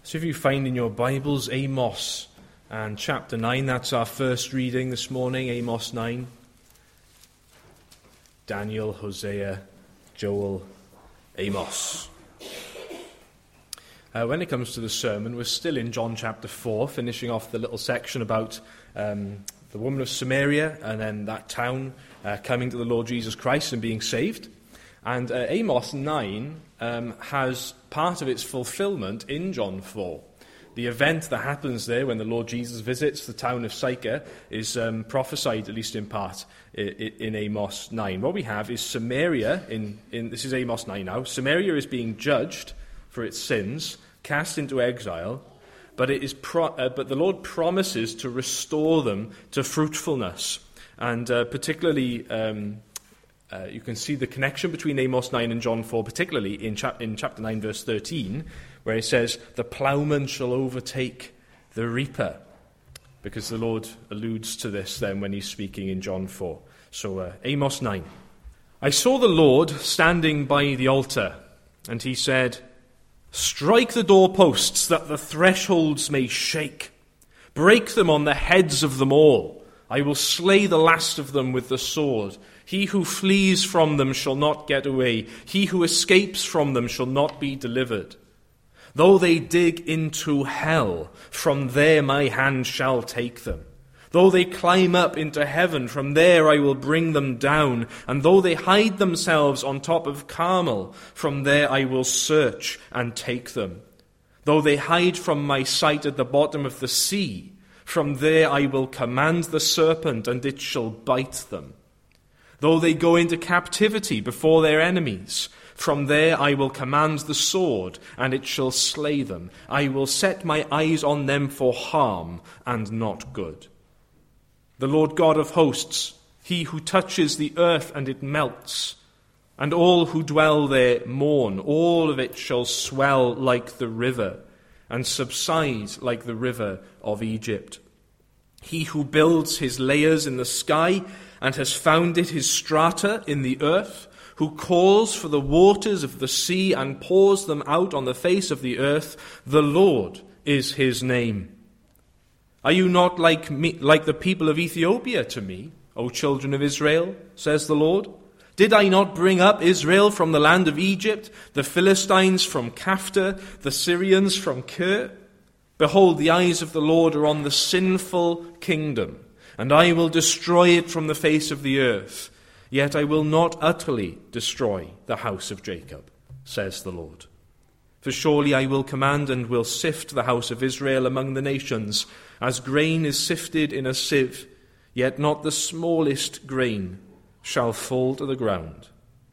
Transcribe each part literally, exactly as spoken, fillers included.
So if you find in your Bibles Amos and chapter nine, that's our first reading this morning, Amos nine. Daniel, Hosea, Joel, Amos. Uh, when it comes to the sermon, we're still in John chapter four, finishing off the little section about um, the woman of Samaria and then that town uh, coming to the Lord Jesus Christ and being saved. And uh, Amos nine um, has part of its fulfillment in John four. The event that happens there when the Lord Jesus visits the town of Sychar is um, prophesied, at least in part, in, in Amos nine. What we have is Samaria, in, in this is Amos nine now, Samaria is being judged for its sins, cast into exile, but, it is pro- uh, but the Lord promises to restore them to fruitfulness. And uh, particularly... Um, Uh, you can see the connection between Amos nine and John four, particularly in, chap- in chapter nine, verse thirteen, where it says, "The ploughman shall overtake the reaper," because the Lord alludes to this then when he's speaking in John four. So, uh, Amos nine. "I saw the Lord standing by the altar, and he said, 'Strike the doorposts, that the thresholds may shake. Break them on the heads of them all. I will slay the last of them with the sword. He who flees from them shall not get away. He who escapes from them shall not be delivered. Though they dig into hell, from there my hand shall take them. Though they climb up into heaven, from there I will bring them down. And though they hide themselves on top of Carmel, from there I will search and take them. Though they hide from my sight at the bottom of the sea, from there I will command the serpent, and it shall bite them. Though they go into captivity before their enemies, from there I will command the sword, and it shall slay them. I will set my eyes on them for harm and not good. The Lord God of hosts, he who touches the earth and it melts, and all who dwell there mourn. All of it shall swell like the river, and subside like the river of Egypt. He who builds his layers in the sky and has founded his strata in the earth, who calls for the waters of the sea and pours them out on the face of the earth, the Lord is his name. Are you not like me, like the people of Ethiopia to me, O children of Israel, says the Lord? Did I not bring up Israel from the land of Egypt, the Philistines from Kaphtor, the Syrians from Kir? Behold, the eyes of the Lord are on the sinful kingdom, and I will destroy it from the face of the earth. Yet I will not utterly destroy the house of Jacob, says the Lord. For surely I will command and will sift the house of Israel among the nations, as grain is sifted in a sieve, yet not the smallest grain shall fall to the ground.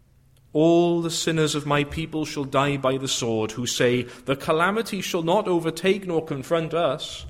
All the sinners of my people shall die by the sword, who say, the calamity shall not overtake nor confront us.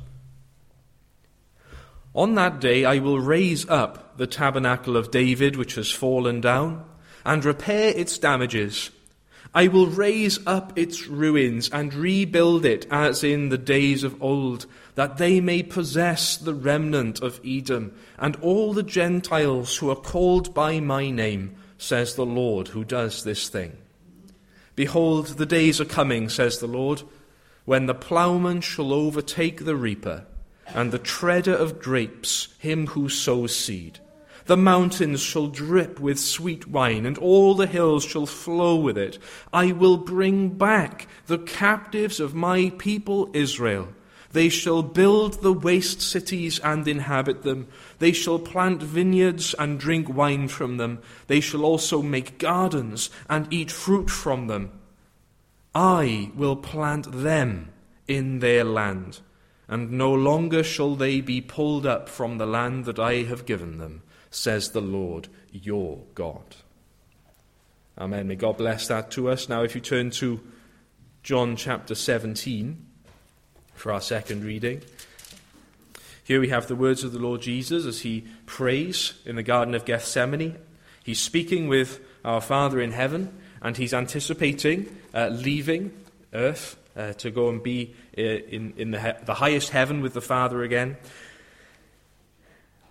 On that day I will raise up the tabernacle of David, which has fallen down, and repair its damages. I will raise up its ruins and rebuild it as in the days of old, that they may possess the remnant of Edom and all the Gentiles who are called by my name, says the Lord who does this thing. Behold, the days are coming, says the Lord, when the ploughman shall overtake the reaper, and the treader of grapes him who sows seed. The mountains shall drip with sweet wine, and all the hills shall flow with it. I will bring back the captives of my people Israel. They shall build the waste cities and inhabit them. They shall plant vineyards and drink wine from them. They shall also make gardens and eat fruit from them. I will plant them in their land, and no longer shall they be pulled up from the land that I have given them, says the Lord your God. Amen. May God bless that to us. Now if you turn to John chapter seventeen for our second reading. Here we have the words of the Lord Jesus as he prays in the Garden of Gethsemane. He's speaking with our Father in heaven, and he's anticipating uh, leaving earth uh, to go and be uh, in, in the, he- the highest heaven with the Father again.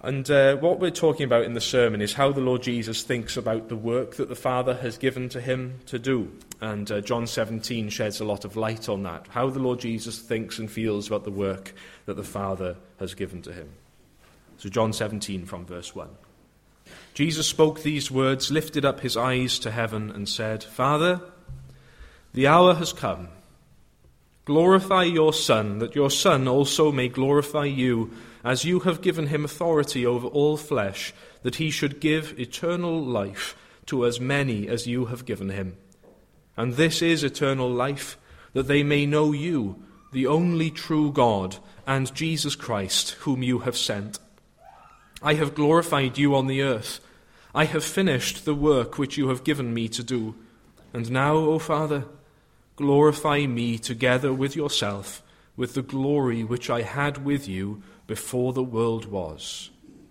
And uh, what we're talking about in the sermon is how the Lord Jesus thinks about the work that the Father has given to him to do. And uh, John seventeen sheds a lot of light on that, how the Lord Jesus thinks and feels about the work that the Father has given to him. So John seventeen from verse one. Jesus spoke these words, lifted up his eyes to heaven and said, Father, the hour has come. Glorify your Son, that your Son also may glorify you, as you have given him authority over all flesh, that he should give eternal life to as many as you have given him. And this is eternal life, that they may know you, the only true God, and Jesus Christ, whom you have sent. I have glorified you on the earth. I have finished the work which you have given me to do. And now, O Father, glorify me together with yourself, with the glory which I had with you before the world was.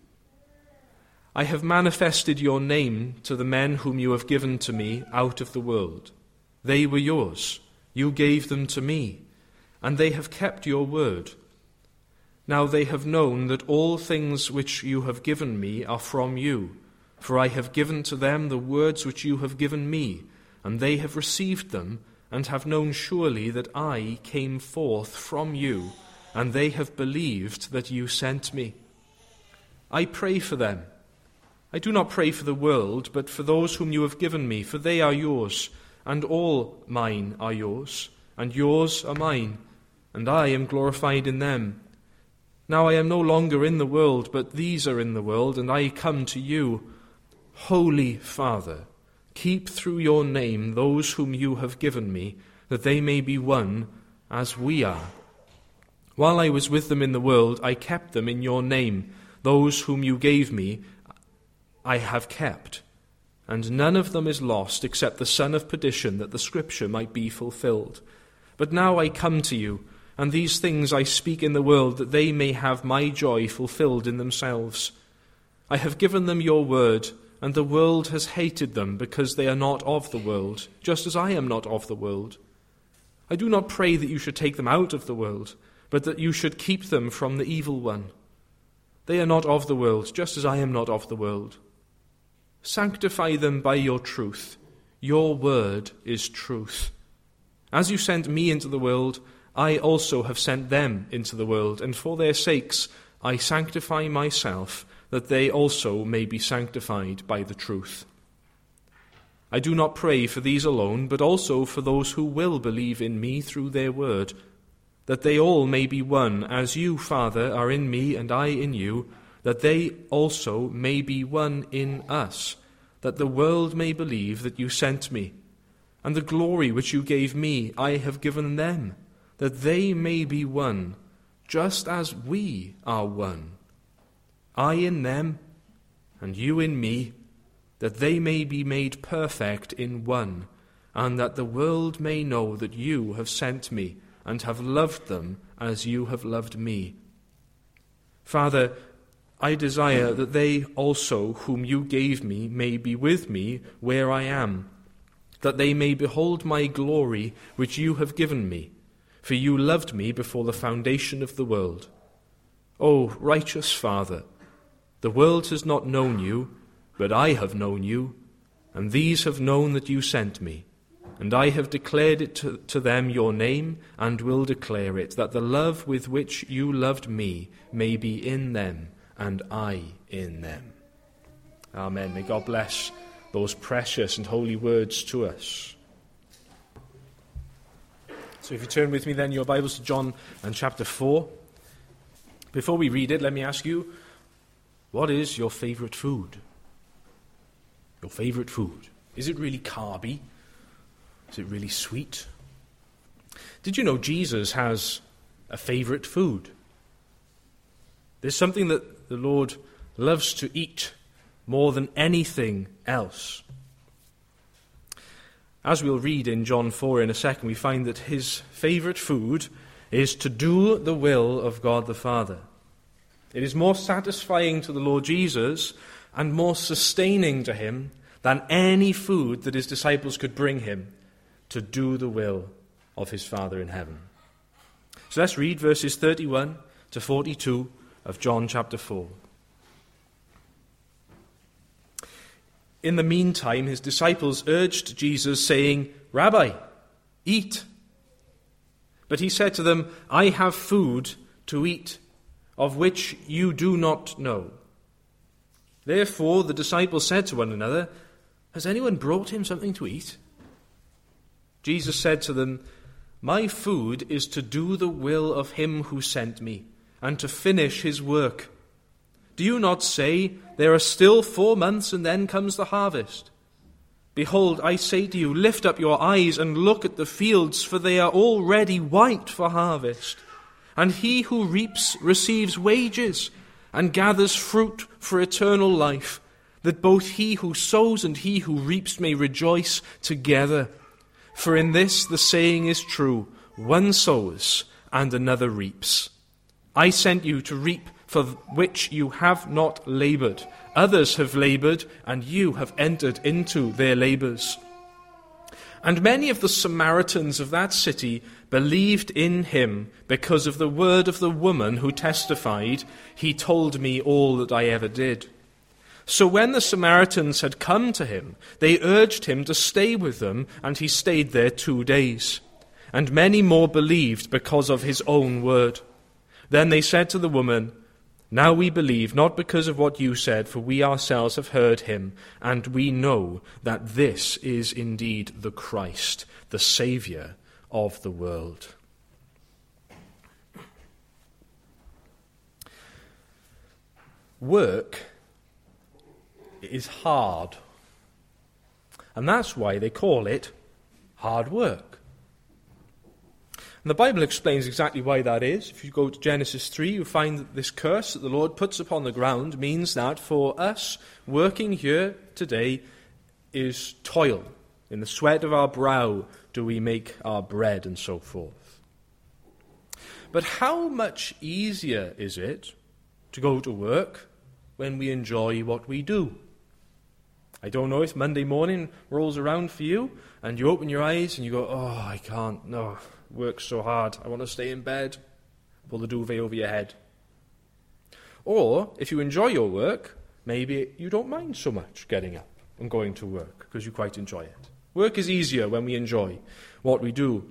I have manifested your name to the men whom you have given to me out of the world. They were yours. You gave them to me, and they have kept your word. Now they have known that all things which you have given me are from you, for I have given to them the words which you have given me, and they have received them, and have known surely that I came forth from you, and they have believed that you sent me. I pray for them. I do not pray for the world, but for those whom you have given me, for they are yours, and all mine are yours, and yours are mine, and I am glorified in them. Now I am no longer in the world, but these are in the world, and I come to you. Holy Father, keep through your name those whom you have given me, that they may be one as we are. While I was with them in the world, I kept them in your name. Those whom you gave me, I have kept. And none of them is lost except the son of perdition, that the scripture might be fulfilled. But now I come to you, and these things I speak in the world, that they may have my joy fulfilled in themselves. I have given them your word, and the world has hated them, because they are not of the world, just as I am not of the world. I do not pray that you should take them out of the world, but that you should keep them from the evil one. They are not of the world, just as I am not of the world. Sanctify them by your truth. Your word is truth. As you sent me into the world, I also have sent them into the world, and for their sakes I sanctify myself, that they also may be sanctified by the truth. I do not pray for these alone, but also for those who will believe in me through their word, that they all may be one, as you, Father, are in me and I in you, that they also may be one in us, that the world may believe that you sent me. And the glory which you gave me I have given them, that they may be one, just as we are one. I in them, and you in me, that they may be made perfect in one, and that the world may know that you have sent me, and have loved them as you have loved me. Father, I desire that they also whom you gave me may be with me where I am, that they may behold my glory which you have given me, for you loved me before the foundation of the world. O righteous Father, the world has not known you, but I have known you, and these have known that you sent me. And I have declared it to, to them your name, and will declare it, that the love with which you loved me may be in them, and I in them. Amen. May God bless those precious and holy words to us. So if you turn with me then your Bibles to John and chapter four. Before we read it, let me ask you, what is your favourite food? Your favourite food. Is it really carby? Is it really sweet? Did you know Jesus has a favourite food? There's something that the Lord loves to eat more than anything else. As we'll read in John four in a second, we find that his favourite food is to do the will of God the Father. It is more satisfying to the Lord Jesus and more sustaining to him than any food that his disciples could bring him, to do the will of his Father in heaven. So let's read verses thirty-one to forty-two of John chapter four. In the meantime, his disciples urged Jesus, saying, "Rabbi, eat." But he said to them, "I have food to eat, of which you do not know." Therefore the disciples said to one another, "Has anyone brought him something to eat?" Jesus said to them, "My food is to do the will of him who sent me, and to finish his work. Do you not say, 'There are still four months, and then comes the harvest'? Behold, I say to you, lift up your eyes and look at the fields, for they are already white for harvest. And he who reaps receives wages, and gathers fruit for eternal life, that both he who sows and he who reaps may rejoice together. For in this the saying is true, one sows and another reaps. I sent you to reap for which you have not labored. Others have labored, and you have entered into their labors." And many of the Samaritans of that city believed in him because of the word of the woman who testified, "He told me all that I ever did." So when the Samaritans had come to him, they urged him to stay with them, and he stayed there two days. And many more believed because of his own word. Then they said to the woman, "Now we believe, not because of what you said, for we ourselves have heard him, and we know that this is indeed the Christ, the Saviour of the world." Work is hard, and that's why they call it hard work. And the Bible explains exactly why that is. If you go to Genesis three, you find that this curse that the Lord puts upon the ground means that for us, working here today is toil. In the sweat of our brow do we make our bread, and so forth. But how much easier is it to go to work when we enjoy what we do? I don't know if Monday morning rolls around for you and you open your eyes and you go, "Oh, I can't, no, work's so hard. I want to stay in bed." Pull the duvet over your head. Or, if you enjoy your work, maybe you don't mind so much getting up and going to work because you quite enjoy it. Work is easier when we enjoy what we do.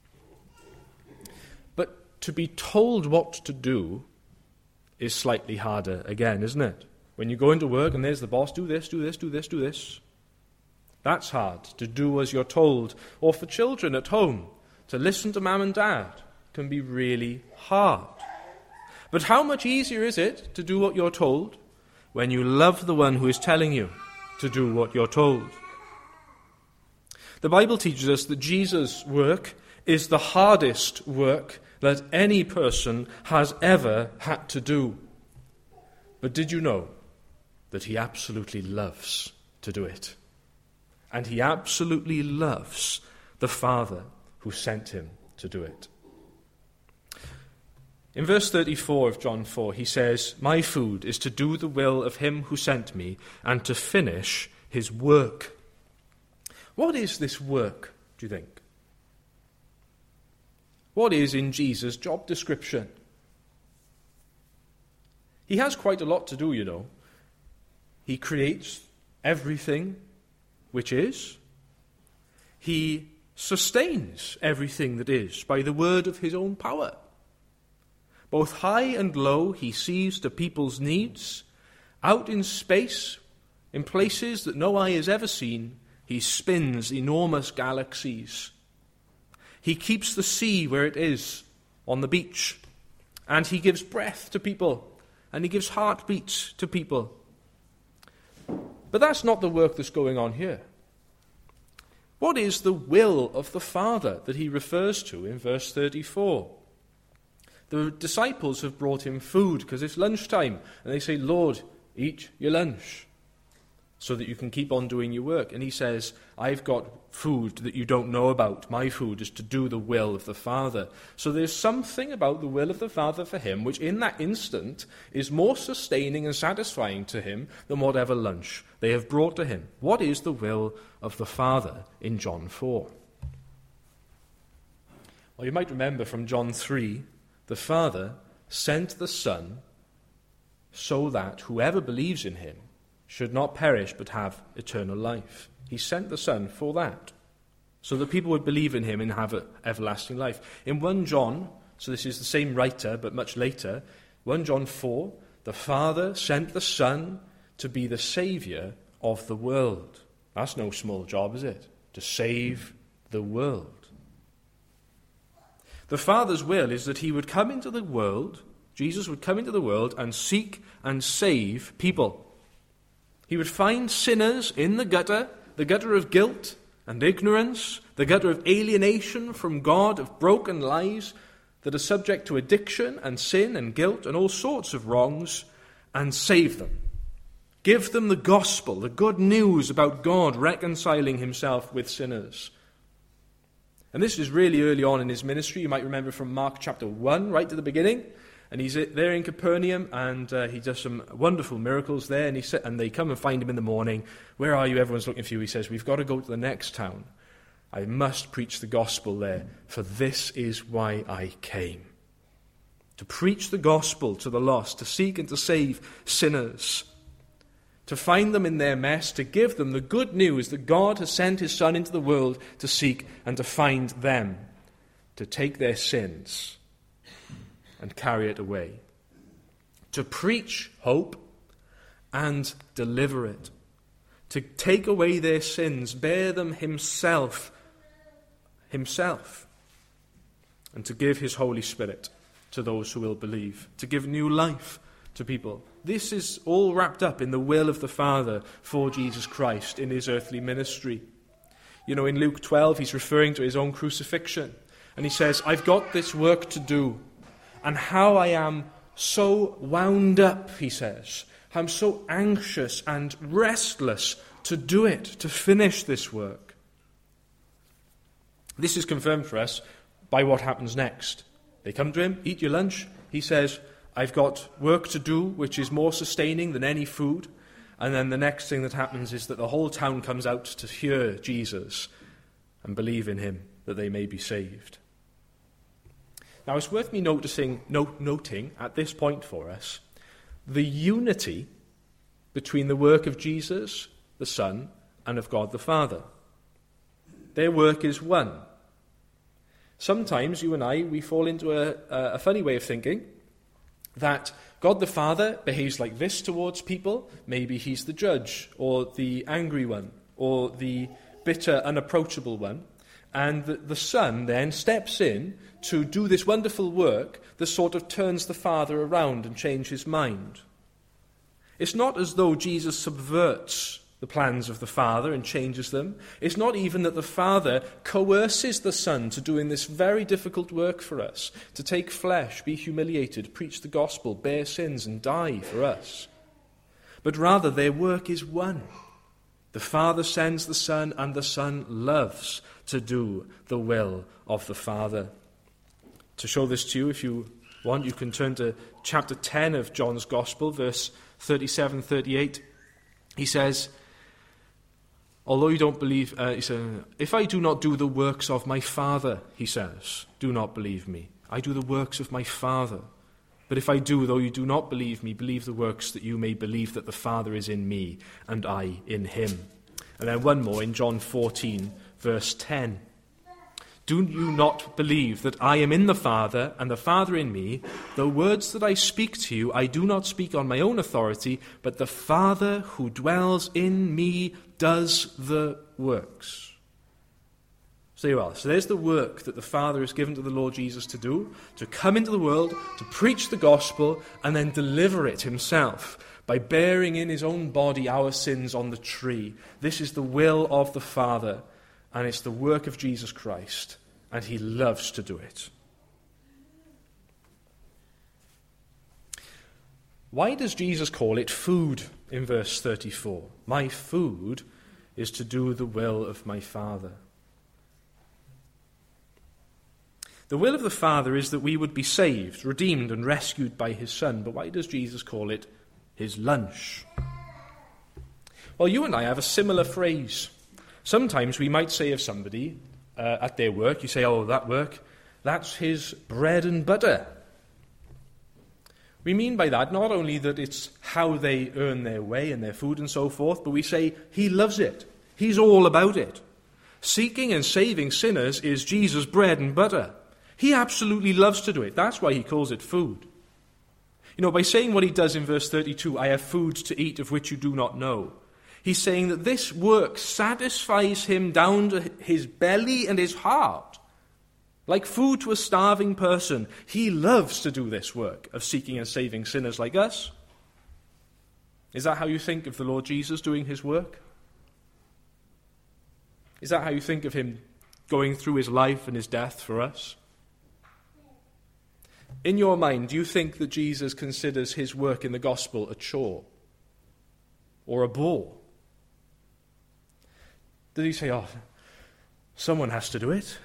But to be told what to do is slightly harder again, isn't it? When you go into work and there's the boss, do this, do this, do this, do this. That's hard, to do as you're told. Or for children at home, to listen to mum and dad can be really hard. But how much easier is it to do what you're told when you love the one who is telling you to do what you're told? The Bible teaches us that Jesus' work is the hardest work that any person has ever had to do. But did you know that he absolutely loves to do it? And he absolutely loves the Father who sent him to do it. In verse thirty-four of John four, he says, "My food is to do the will of him who sent me and to finish his work." What is this work, do you think? What is in Jesus' job description? He has quite a lot to do, you know. He creates everything which is. He sustains everything that is by the word of his own power. Both high and low, he sees to people's needs. Out in space, in places that no eye has ever seen, he spins enormous galaxies. He keeps the sea where it is, on the beach. And he gives breath to people. And he gives heartbeats to people. But that's not the work that's going on here. What is the will of the Father that he refers to in verse thirty-four? The disciples have brought him food because it's lunchtime. And they say, "Lord, eat your lunch so that you can keep on doing your work." And he says, "I've got food that you don't know about. My food is to do the will of the Father." So there's something about the will of the Father for him which in that instant is more sustaining and satisfying to him than whatever lunch they have brought to him. What is the will of the Father in John four? Well, you might remember from John three, the Father sent the Son so that whoever believes in him should not perish but have eternal life. He sent the Son for that, so that people would believe in him and have a everlasting life. In First John, so this is the same writer but much later, First John four, the Father sent the Son to be the Saviour of the world. That's no small job, is it? To save the world. The Father's will is that he would come into the world, Jesus would come into the world and seek and save people. He would find sinners in the gutter, the gutter of guilt and ignorance, the gutter of alienation from God, of broken lives that are subject to addiction and sin and guilt and all sorts of wrongs, and save them. Give them the gospel, the good news about God reconciling himself with sinners. And this is really early on in his ministry. You might remember from Mark chapter one, right to the beginning. And he's there in Capernaum, and uh, he does some wonderful miracles there. And, he sa- and they come and find him in the morning. Where are you? Everyone's looking for you. He says, we've got to go to the next town. I must preach the gospel there, for this is why I came. To preach the gospel to the lost, to seek and to save sinners, to find them in their mess, to give them the good news that God has sent his Son into the world to seek and to find them, to take their sins and carry it away, to preach hope and deliver it, to take away their sins, bear them himself, himself, and to give his Holy Spirit to those who will believe, to give new life to people. This is all wrapped up in the will of the Father for Jesus Christ in his earthly ministry. You know, in Luke twelve, he's referring to his own crucifixion, and he says, I've got this work to do, and how I am so wound up, he says, I'm so anxious and restless to do it, to finish this work. This is confirmed for us by what happens next. They come to him, eat your lunch. He says, I've got work to do which is more sustaining than any food. And then the next thing that happens is that the whole town comes out to hear Jesus and believe in him, that they may be saved. Now it's worth me noticing, note, noting at this point for us the unity between the work of Jesus, the Son, and of God the Father. Their work is one. Sometimes you and I, we fall into a, a funny way of thinking that God the Father behaves like this towards people. Maybe he's the judge, or the angry one, or the bitter, unapproachable one. And the, the Son then steps in to do this wonderful work that sort of turns the Father around and changes his mind. It's not as though Jesus subverts the plans of the Father and changes them. It's not even that the Father coerces the Son to doing this very difficult work for us, to take flesh, be humiliated, preach the gospel, bear sins, and die for us. But rather their work is one. The Father sends the Son, and the Son loves to do the will of the Father. To show this to you, if you want, you can turn to chapter ten of John's Gospel, verse thirty-seven thirty-eight. He says, although you don't believe, uh, he said, if I do not do the works of my Father, he says, do not believe me. I do the works of my Father. But if I do, though you do not believe me, believe the works, that you may believe that the Father is in me and I in him. And then one more in John fourteen, verse ten. Do you not believe that I am in the Father and the Father in me? The words that I speak to you, I do not speak on my own authority, but the Father who dwells in me does the works. So you are. So there's the work that the Father has given to the Lord Jesus to do, to come into the world, to preach the gospel, and then deliver it himself by bearing in his own body our sins on the tree. This is the will of the Father, and it's the work of Jesus Christ, and he loves to do it. Why does Jesus call it food in verse thirty-four? My food is to do the will of my Father. The will of the Father is that we would be saved, redeemed, and rescued by his Son. But why does Jesus call it his lunch? Well, you and I have a similar phrase. Sometimes we might say of somebody uh, at their work, you say, oh, that work, that's his bread and butter. We mean by that not only that it's how they earn their way and their food and so forth, but we say he loves it. He's all about it. Seeking and saving sinners is Jesus' bread and butter. He absolutely loves to do it. That's why he calls it food. You know, by saying what he does in verse thirty-two, I have food to eat of which you do not know, he's saying that this work satisfies him down to his belly and his heart. Like food to a starving person, he loves to do this work of seeking and saving sinners like us. Is that how you think of the Lord Jesus doing his work? Is that how you think of him going through his life and his death for us? In your mind, do you think that Jesus considers his work in the gospel a chore or a bore? Does he say, oh, someone has to do it?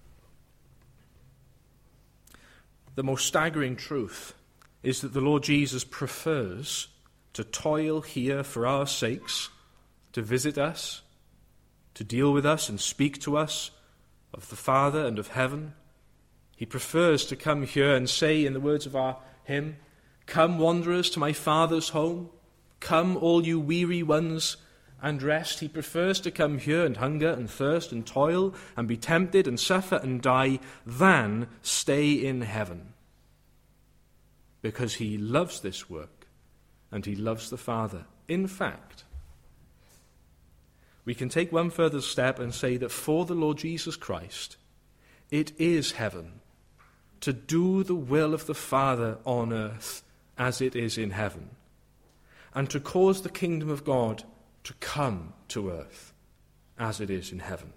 The most staggering truth is that the Lord Jesus prefers to toil here for our sakes, to visit us, to deal with us and speak to us of the Father and of heaven. He prefers to come here and say, in the words of our hymn, come wanderers to my Father's home, come all you weary ones and rest. He prefers to come here and hunger and thirst and toil and be tempted and suffer and die than stay in heaven. Because he loves this work and he loves the Father. In fact, we can take one further step and say that for the Lord Jesus Christ, it is heaven to do the will of the Father on earth as it is in heaven, and to cause the kingdom of God to come to earth as it is in heaven.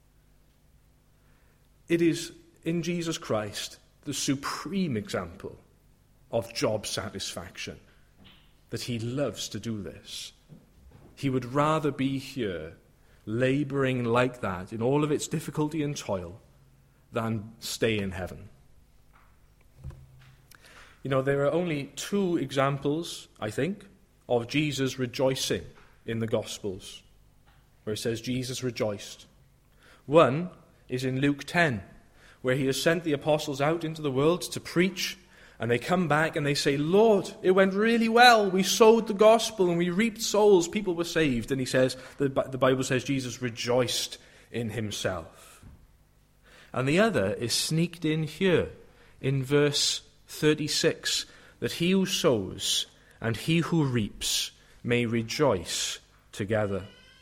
It is in Jesus Christ the supreme example of job satisfaction, that he loves to do this. He would rather be here laboring like that in all of its difficulty and toil than stay in heaven. You know, there are only two examples, I think, of Jesus rejoicing in the Gospels, where it says Jesus rejoiced. One is in Luke ten, where he has sent the apostles out into the world to preach, and they come back and they say, Lord, it went really well. We sowed the gospel and we reaped souls. People were saved. And he says, the, the Bible says Jesus rejoiced in himself. And the other is sneaked in here in verse thirty-six, that he who sows and he who reaps may rejoice together.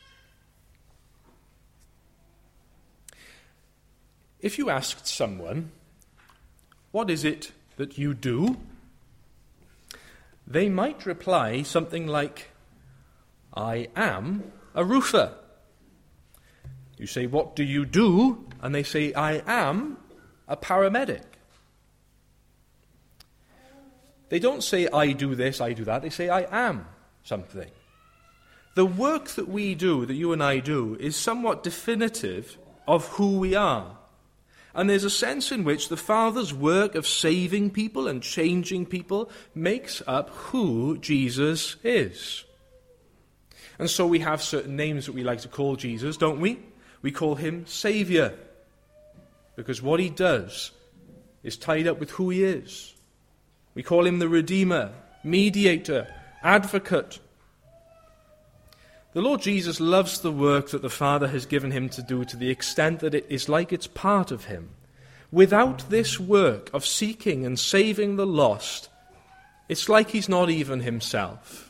If you asked someone, what is it that you do? They might reply something like, I am a roofer. You say, what do you do? And they say, I am a paramedic. They don't say, I do this, I do that. They say, I am something. The work that we do, that you and I do, is somewhat definitive of who we are. And there's a sense in which the Father's work of saving people and changing people makes up who Jesus is. And so we have certain names that we like to call Jesus, don't we? We call him Saviour, because what he does is tied up with who he is. We call him the Redeemer, Mediator, Advocate. The Lord Jesus loves the work that the Father has given him to do to the extent that it is like it's part of him. Without this work of seeking and saving the lost, it's like he's not even himself.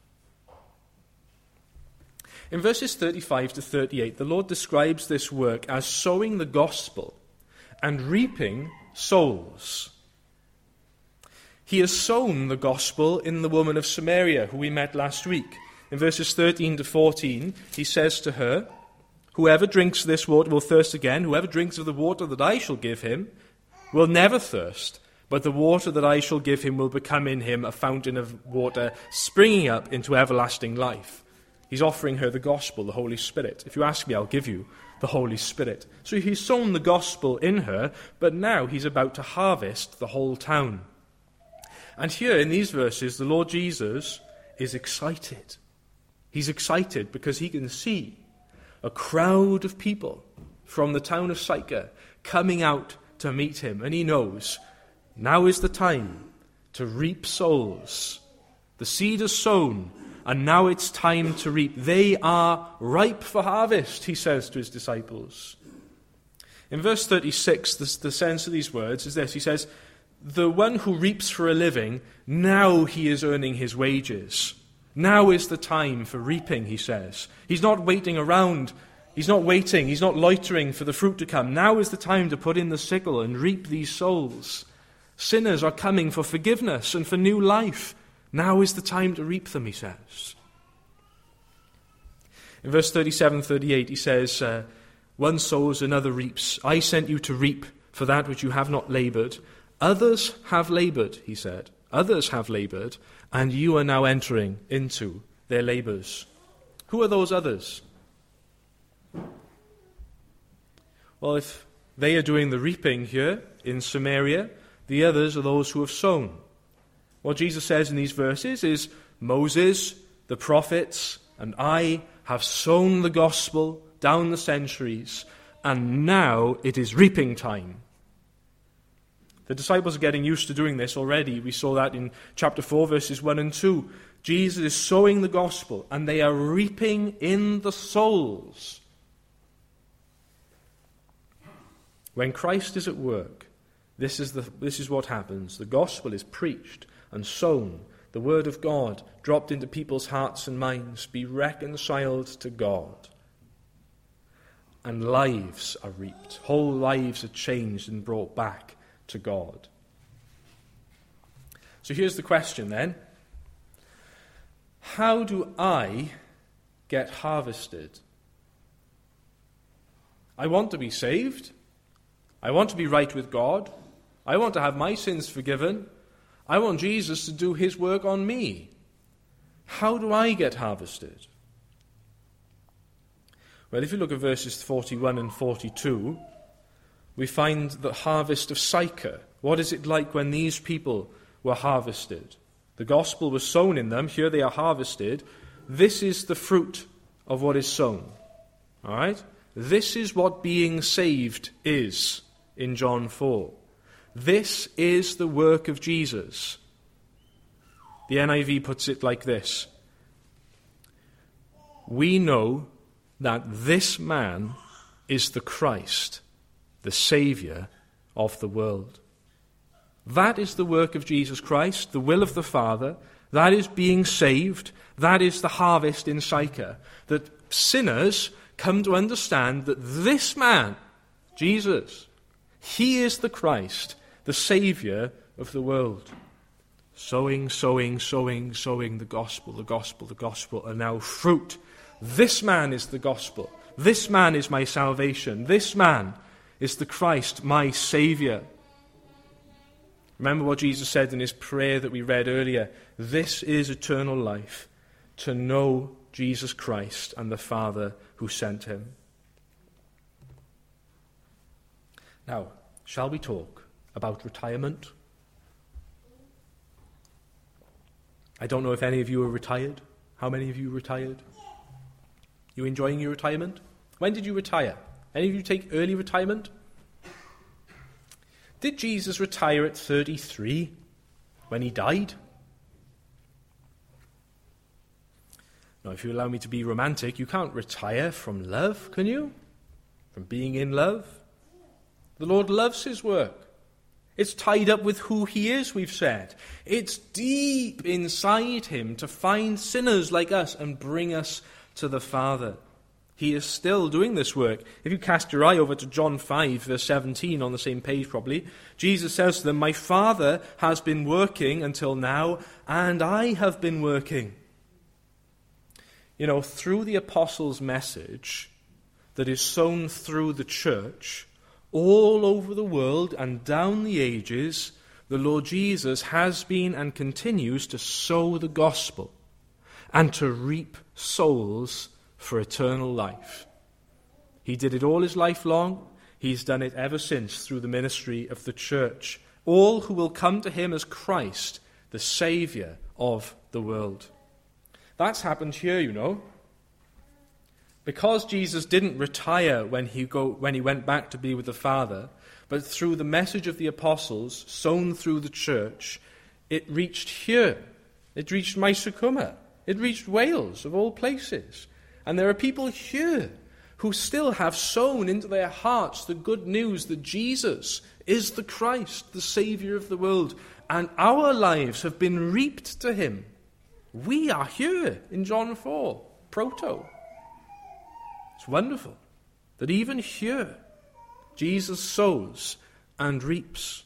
In verses thirty-five to thirty-eight, the Lord describes this work as sowing the gospel and reaping souls. He has sown the gospel in the woman of Samaria, who we met last week. In verses thirteen to fourteen, he says to her, whoever drinks this water will thirst again. Whoever drinks of the water that I shall give him will never thirst, but the water that I shall give him will become in him a fountain of water springing up into everlasting life. He's offering her the gospel, the Holy Spirit. If you ask me, I'll give you the Holy Spirit. So he's sown the gospel in her, but now he's about to harvest the whole town. And here in these verses, the Lord Jesus is excited. He's excited because he can see a crowd of people from the town of Sychar coming out to meet him. And he knows now is the time to reap souls. The seed is sown, and now it's time to reap. They are ripe for harvest, he says to his disciples. In verse thirty-six, the, the sense of these words is this. He says, the one who reaps for a living, now he is earning his wages. Now is the time for reaping, he says. He's not waiting around. He's not waiting. He's not loitering for the fruit to come. Now is the time to put in the sickle and reap these souls. Sinners are coming for forgiveness and for new life. Now is the time to reap them, he says. In verse thirty-seven, thirty-eight, he says, uh, one sows, another reaps. I sent you to reap for that which you have not labored. Others have labored, he said. Others have labored, and you are now entering into their labors. Who are those others? Well, if they are doing the reaping here in Samaria, the others are those who have sown. What Jesus says in these verses is, Moses, the prophets, and I have sown the gospel down the centuries, and now it is reaping time. The disciples are getting used to doing this already. We saw that in chapter four, verses one and two. Jesus is sowing the gospel, and they are reaping in the souls. When Christ is at work, this is, the, this is what happens. The gospel is preached and sown. The word of God dropped into people's hearts and minds. Be reconciled to God. And lives are reaped. Whole lives are changed and brought back to God. So here's the question then. How do I get harvested? I want to be saved. I want to be right with God. I want to have my sins forgiven. I want Jesus to do his work on me. How do I get harvested? Well, if you look at verses forty-one and forty-two, we find the harvest of Sychar. What is it like when these people were harvested? The gospel was sown in them. Here they are harvested. This is the fruit of what is sown. All right? This is what being saved is in John four. This is the work of Jesus. The N I V puts it like this. We know that this man is the Christ, the Saviour of the world. That is the work of Jesus Christ, the will of the Father. That is being saved. That is the harvest in Sychar. That sinners come to understand that this man, Jesus, he is the Christ, the Saviour of the world. Sowing, sowing, sowing, sowing the gospel, the gospel, the gospel, and now fruit. This man is the gospel. This man is my salvation. This man is the Christ, my Saviour. Remember what Jesus said in his prayer that we read earlier. This is eternal life, to know Jesus Christ and the Father who sent him. Now, shall we talk about retirement? I don't know if any of you are retired. How many of you are retired? You enjoying your retirement? When did you retire? Any of you take early retirement? Did Jesus retire at thirty-three when he died? Now, if you allow me to be romantic, you can't retire from love, can you? From being in love? The Lord loves his work. It's tied up with who he is, we've said. It's deep inside him to find sinners like us and bring us to the Father. He is still doing this work. If you cast your eye over to John five, verse seventeen, on the same page probably, Jesus says to them, my Father has been working until now, and I have been working. You know, through the apostles' message that is sown through the church, all over the world and down the ages, the Lord Jesus has been and continues to sow the gospel and to reap souls for eternal life. He did it all his life long. He's done it ever since through the ministry of the church. All who will come to him as Christ, the Saviour of the world. That's happened here, you know. Because Jesus didn't retire when he go when he went back to be with the Father, but through the message of the apostles, sown through the church, It reached here. It reached Maesecwmer. It reached Wales, of all places. And there are people here who still have sown into their hearts the good news that Jesus is the Christ, the Saviour of the world, and our lives have been reaped to him. We are here in John four, proto. It's wonderful that even here, Jesus sows and reaps.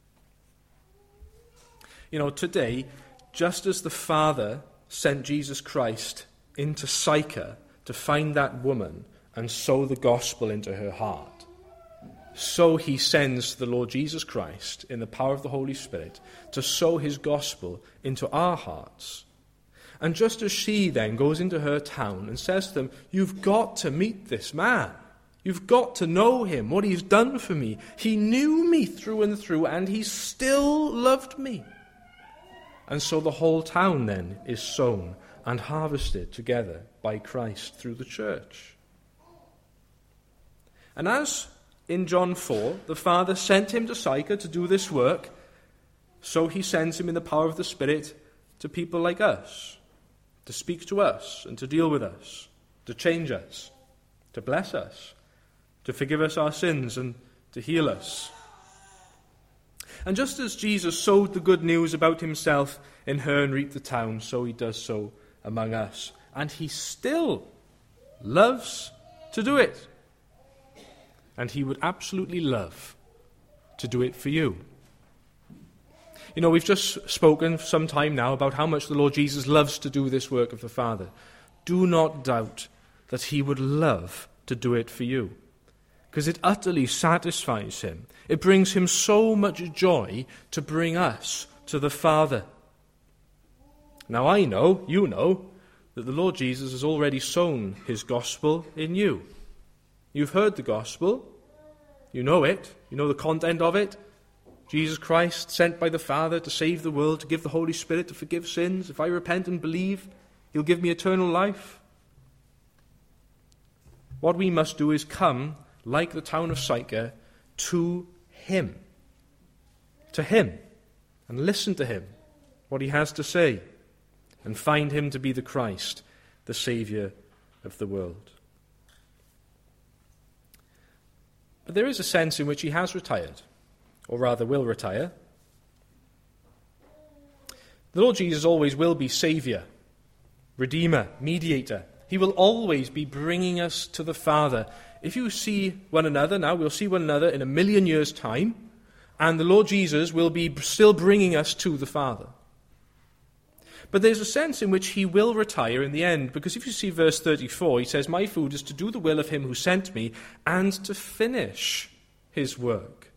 You know, today, just as the Father sent Jesus Christ into Sychar to find that woman and sow the gospel into her heart, so he sends the Lord Jesus Christ in the power of the Holy Spirit to sow his gospel into our hearts. And just as she then goes into her town and says to them, you've got to meet this man. You've got to know him, what he's done for me. He knew me through and through, and he still loved me. And so the whole town then is sown and harvested together by Christ through the church. And as in John four, the Father sent him to Sychar to do this work, so he sends him in the power of the Spirit to people like us, to speak to us and to deal with us, to change us, to bless us, to forgive us our sins and to heal us. And just as Jesus sowed the good news about himself in her and reaped the town, so he does so among us. And he still loves to do it. And he would absolutely love to do it for you. You know, we've just spoken for some time now about how much the Lord Jesus loves to do this work of the Father. Do not doubt that he would love to do it for you, because it utterly satisfies him. It brings him so much joy to bring us to the Father. Now I know, you know, that the Lord Jesus has already sown his gospel in you. You've heard the gospel. You know it. You know the content of it. Jesus Christ, sent by the Father to save the world, to give the Holy Spirit to forgive sins. If I repent and believe, he'll give me eternal life. What we must do is come, like the town of Sychar, to him. To him. And listen to him, what he has to say. And find him to be the Christ, the Saviour of the world. But there is a sense in which he has retired, or rather will retire. The Lord Jesus always will be Saviour, Redeemer, Mediator. He will always be bringing us to the Father. If you see one another now, we'll see one another in a million years' time, and the Lord Jesus will be still bringing us to the Father. But there's a sense in which he will retire in the end, because if you see verse thirty-four, he says, my food is to do the will of him who sent me and to finish his work.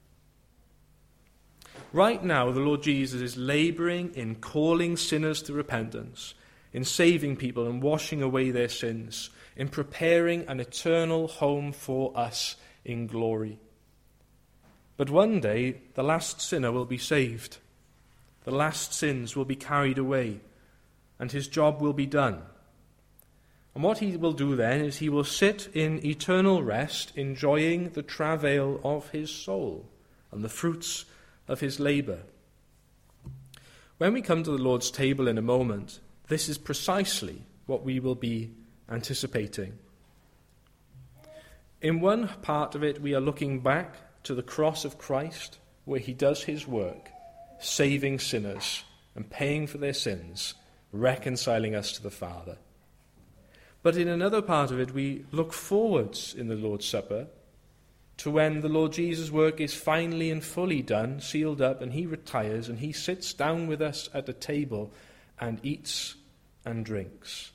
Right now, the Lord Jesus is laboring in calling sinners to repentance, in saving people and washing away their sins, in preparing an eternal home for us in glory. But one day, the last sinner will be saved. The last sins will be carried away, and his job will be done. And what he will do then is he will sit in eternal rest, enjoying the travail of his soul and the fruits of his labour. When we come to the Lord's table in a moment, this is precisely what we will be anticipating. In one part of it, we are looking back to the cross of Christ, where he does his work, saving sinners and paying for their sins, reconciling us to the Father. But in another part of it, we look forwards in the Lord's Supper to when the Lord Jesus' work is finally and fully done, sealed up, and he retires, and he sits down with us at the table and eats and drinks.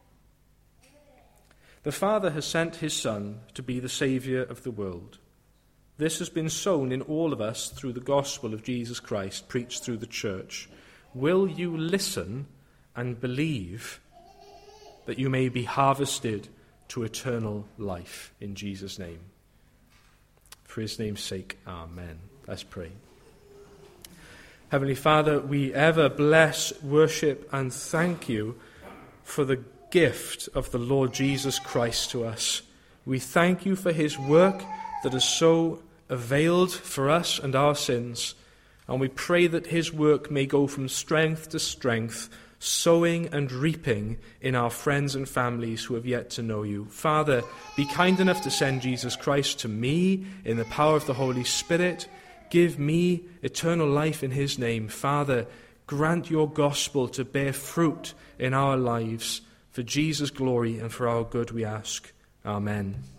The Father has sent his Son to be the Saviour of the world. This has been sown in all of us through the gospel of Jesus Christ, preached through the church. Will you listen and believe that you may be harvested to eternal life in Jesus' name? For his name's sake, amen. Let's pray. Heavenly Father, we ever bless, worship, and thank you for the gift of the Lord Jesus Christ to us. We thank you for his work that is so availed for us and our sins, And we pray that his work may go from strength to strength, sowing and reaping in our friends and families who have yet to know you. Father, be kind enough to send Jesus Christ to me in the power of the Holy Spirit. Give me eternal life in his name. Father, grant your gospel to bear fruit in our lives. For Jesus' glory and for our good we ask. Amen.